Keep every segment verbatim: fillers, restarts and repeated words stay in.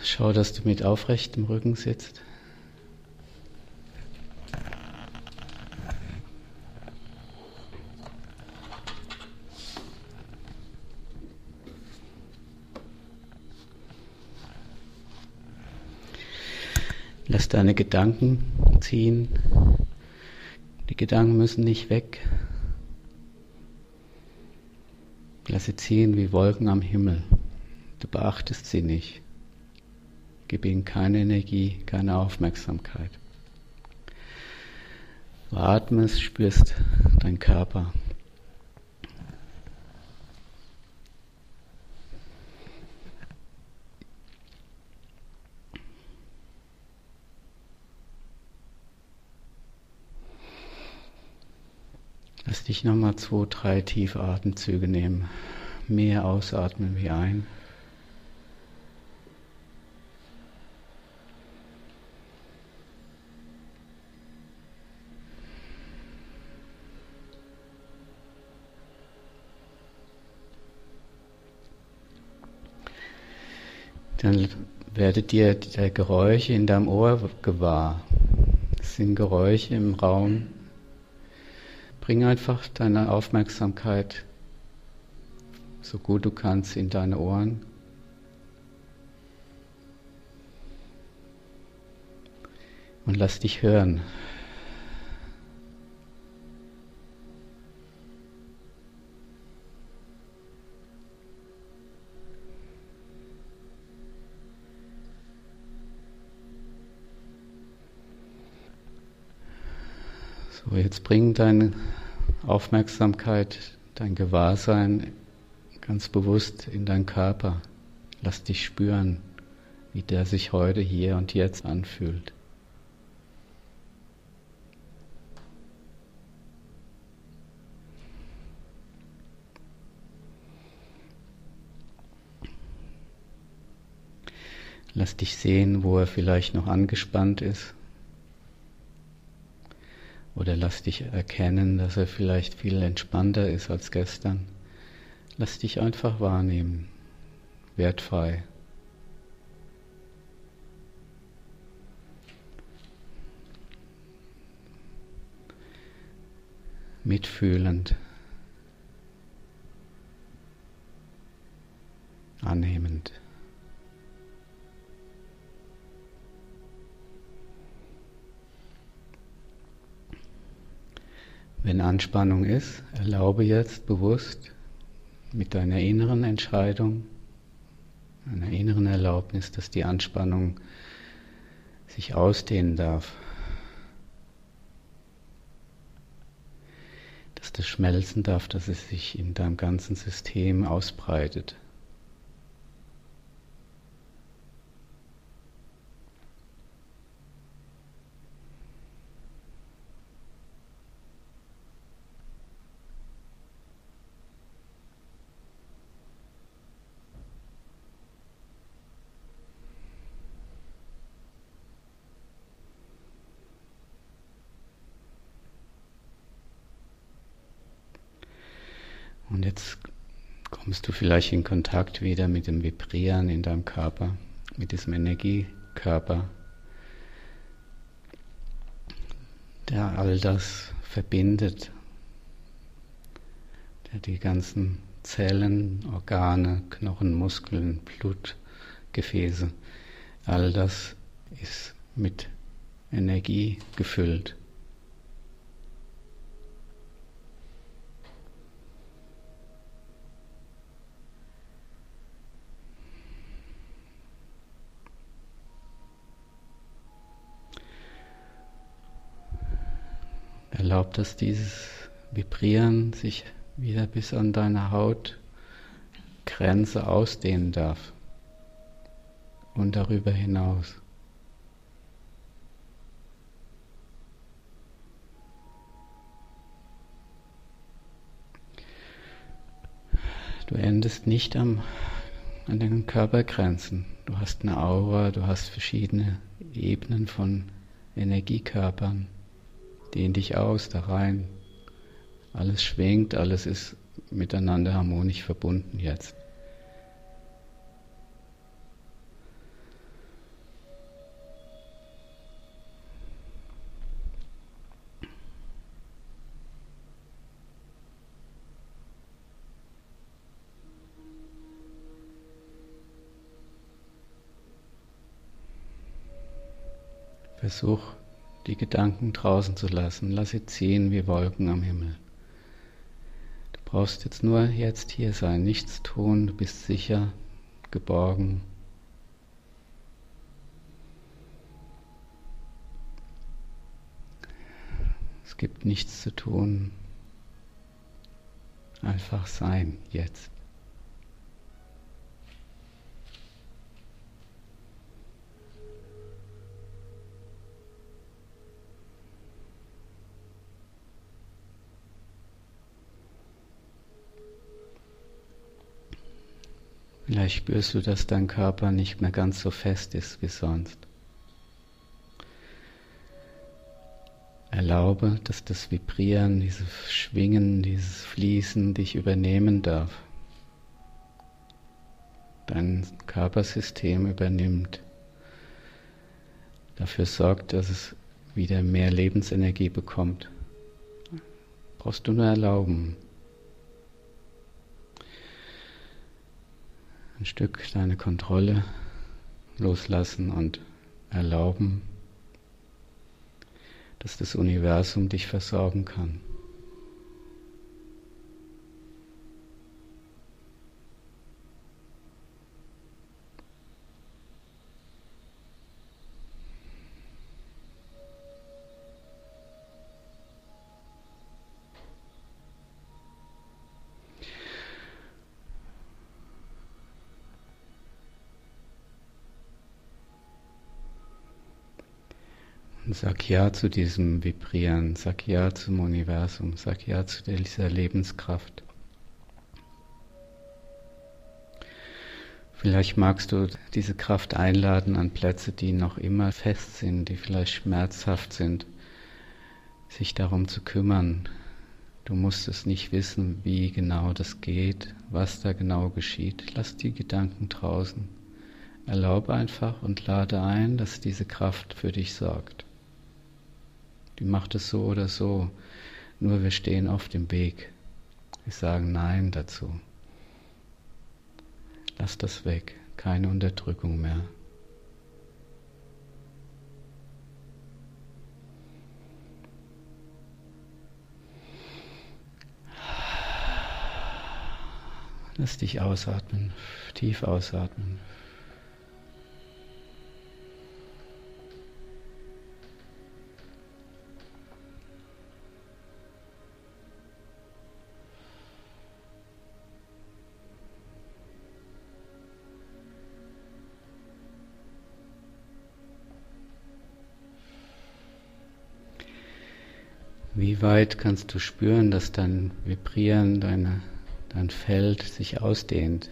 Schau, dass du mit aufrechtem Rücken sitzt. Lass deine Gedanken ziehen. Die Gedanken müssen nicht weg. Lass sie ziehen wie Wolken am Himmel. Du beachtest sie nicht. Gib ihnen keine Energie, keine Aufmerksamkeit. Du atmest, spürst deinen Körper. Lass dich nochmal zwei, drei tiefe Atemzüge nehmen. Mehr ausatmen wie ein. Dann werdet ihr der Geräusche in deinem Ohr gewahr. Es sind Geräusche im Raum. Bring einfach deine Aufmerksamkeit, so gut du kannst, in deine Ohren. Und lass dich hören. So, jetzt bring deine Aufmerksamkeit, dein Gewahrsein ganz bewusst in deinen Körper. Lass dich spüren, wie der sich heute, hier und jetzt anfühlt. Lass dich sehen, wo er vielleicht noch angespannt ist. Oder lass dich erkennen, dass er vielleicht viel entspannter ist als gestern. Lass dich einfach wahrnehmen, wertfrei. Mitfühlend. Annehmend. Wenn Anspannung ist, erlaube jetzt bewusst mit deiner inneren Entscheidung, einer inneren Erlaubnis, dass die Anspannung sich ausdehnen darf, dass das schmelzen darf, dass es sich in deinem ganzen System ausbreitet. Und jetzt kommst du vielleicht in Kontakt wieder mit dem Vibrieren in deinem Körper, mit diesem Energiekörper, der all das verbindet, der die ganzen Zellen, Organe, Knochen, Muskeln, Blut, Gefäße, all das ist mit Energie gefüllt. Erlaub, dass dieses Vibrieren sich wieder bis an deine Hautgrenze ausdehnen darf und darüber hinaus. Du endest nicht am, an den Körpergrenzen. Du hast eine Aura, du hast verschiedene Ebenen von Energiekörpern. Dehn dich aus, da rein. Alles schwingt, alles ist miteinander harmonisch verbunden jetzt. Versuch, die Gedanken draußen zu lassen. Lass sie ziehen wie Wolken am Himmel. Du brauchst jetzt nur jetzt hier sein, nichts tun, du bist sicher, geborgen. Es gibt nichts zu tun. Einfach sein, jetzt. Vielleicht spürst du, dass dein Körper nicht mehr ganz so fest ist wie sonst. Erlaube, dass das Vibrieren, dieses Schwingen, dieses Fließen dich übernehmen darf. Dein Körpersystem übernimmt, dafür sorgt, dass es wieder mehr Lebensenergie bekommt. Brauchst du nur erlauben. Ein Stück deine Kontrolle loslassen und erlauben, dass das Universum dich versorgen kann. Und sag Ja zu diesem Vibrieren, sag Ja zum Universum, sag Ja zu dieser Lebenskraft. Vielleicht magst du diese Kraft einladen an Plätze, die noch immer fest sind, die vielleicht schmerzhaft sind, sich darum zu kümmern. Du musst es nicht wissen, wie genau das geht, was da genau geschieht. Lass die Gedanken draußen. Erlaube einfach und lade ein, dass diese Kraft für dich sorgt. Die macht es so oder so, nur wir stehen auf dem Weg. Wir sagen Nein dazu. Lass das weg, keine Unterdrückung mehr. Lass dich ausatmen, tief ausatmen. Wie weit kannst du spüren, dass dein Vibrieren, deine, dein Feld sich ausdehnt?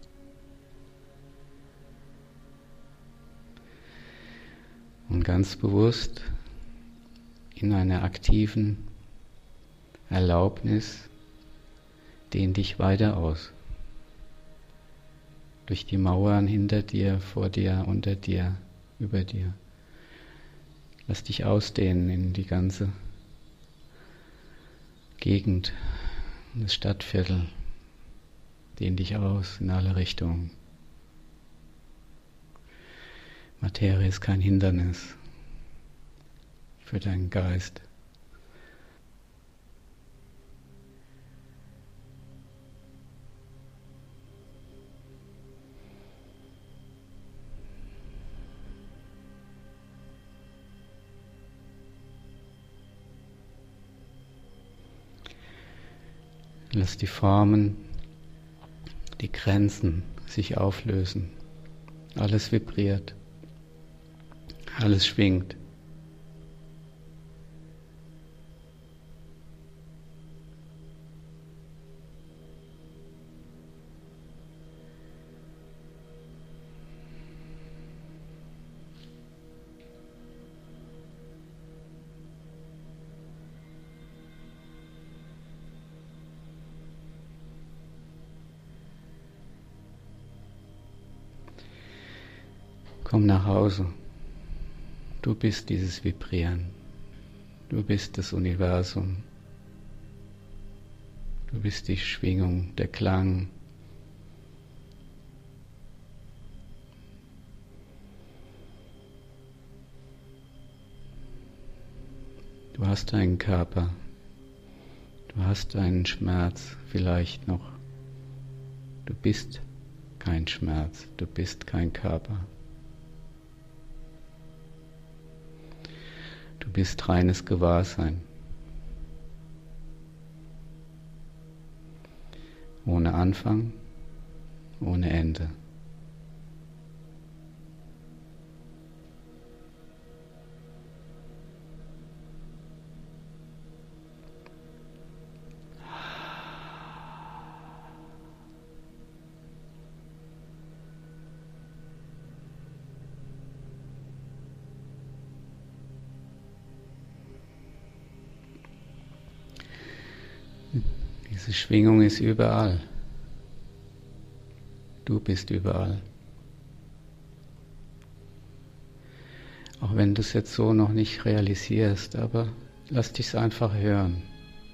Und ganz bewusst in einer aktiven Erlaubnis dehn dich weiter aus. Durch die Mauern hinter dir, vor dir, unter dir, über dir. Lass dich ausdehnen in die ganze Gegend, das Stadtviertel, dehn dich aus in alle Richtungen. Materie ist kein Hindernis für deinen Geist. Lass die Formen, die Grenzen sich auflösen. Alles vibriert. Alles schwingt. Komm nach Hause. Du bist dieses Vibrieren. Du bist das Universum. Du bist die Schwingung, der Klang. Du hast einen Körper. Du hast einen Schmerz vielleicht noch. Du bist kein Schmerz. Du bist kein Körper. Du bist reines Gewahrsein. Ohne Anfang, ohne Ende. Diese Schwingung ist überall. Du bist überall. Auch wenn du es jetzt so noch nicht realisierst, aber lass dich es einfach hören.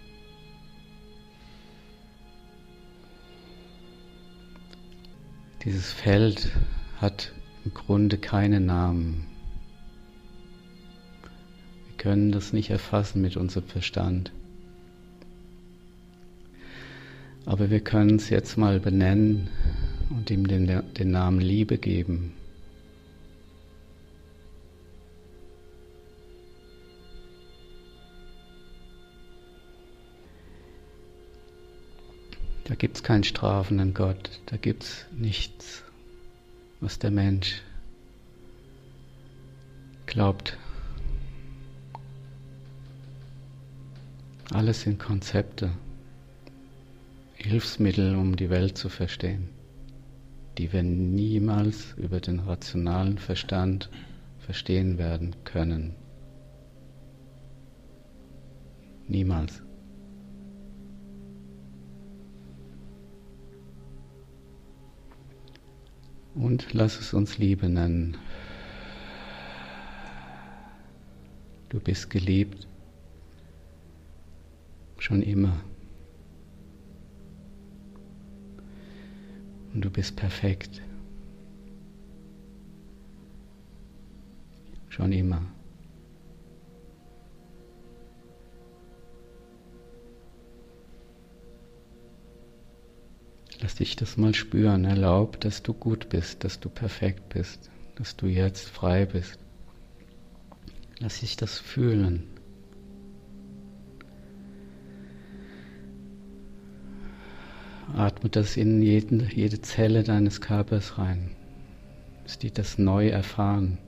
Dieses Feld hat im Grunde keinen Namen. Wir können das nicht erfassen mit unserem Verstand. Aber wir können es jetzt mal benennen und ihm den, den Namen Liebe geben. Da gibt es keinen strafenden Gott, da gibt es nichts, was der Mensch glaubt. Alles sind Konzepte. Hilfsmittel, um die Welt zu verstehen, die wir niemals über den rationalen Verstand verstehen werden können. Niemals. Und lass es uns Liebe nennen. Du bist geliebt, schon immer. Und du bist perfekt. Schon immer. Lass dich das mal spüren. Erlaub, dass du gut bist, dass du perfekt bist, dass du jetzt frei bist. Lass dich das fühlen. Atme das in jeden, jede Zelle deines Körpers rein, dass die das neu erfahren,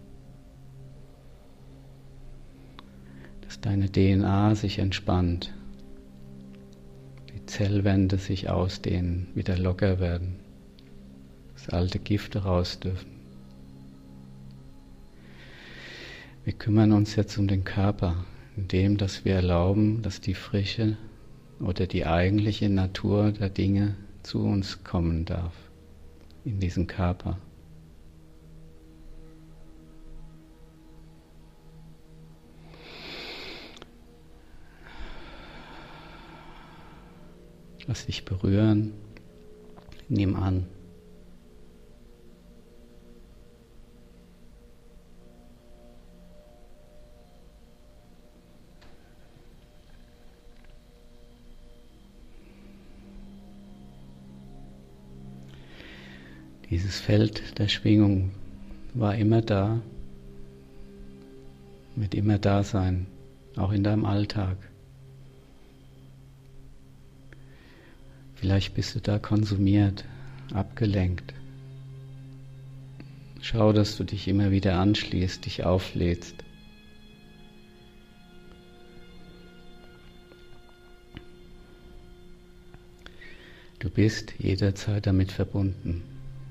dass deine D N A sich entspannt, die Zellwände sich ausdehnen, wieder locker werden, dass alte Gifte raus dürfen. Wir kümmern uns jetzt um den Körper, indem dass wir erlauben, dass die Frische oder die eigentliche Natur der Dinge zu uns kommen darf, in diesen Körper. Lass dich berühren, nimm an. Dieses Feld der Schwingung war immer da, wird immer da sein, auch in deinem Alltag. Vielleicht bist du da konsumiert, abgelenkt. Schau, dass du dich immer wieder anschließt, dich auflädst. Du bist jederzeit damit verbunden.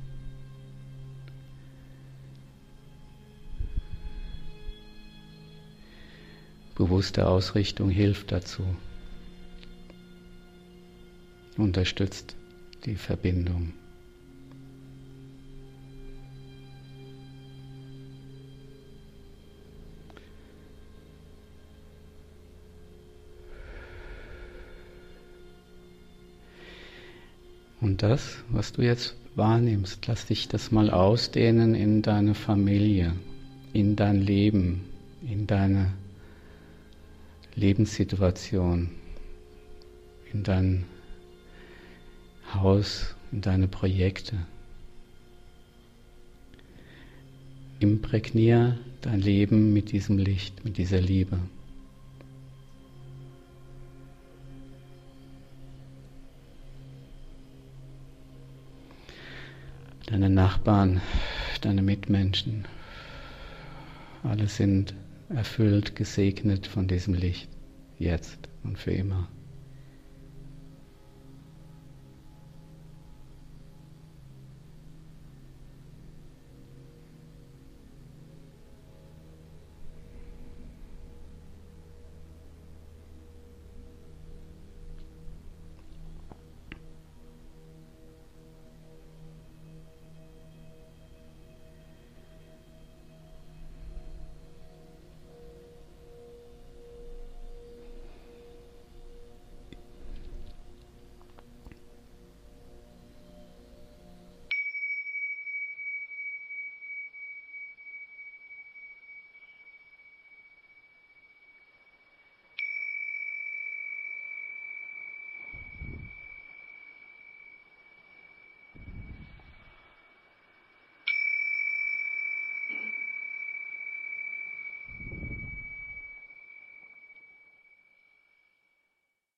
Bewusste Ausrichtung hilft dazu, unterstützt die Verbindung. Und das, was du jetzt wahrnimmst, lass dich das mal ausdehnen in deine Familie, in dein Leben, in deine Lebenssituation, in dein Haus, in deine Projekte. Imprägnier dein Leben mit diesem Licht, mit dieser Liebe. Deine Nachbarn, deine Mitmenschen, alle sind erfüllt, gesegnet von diesem Licht, jetzt und für immer.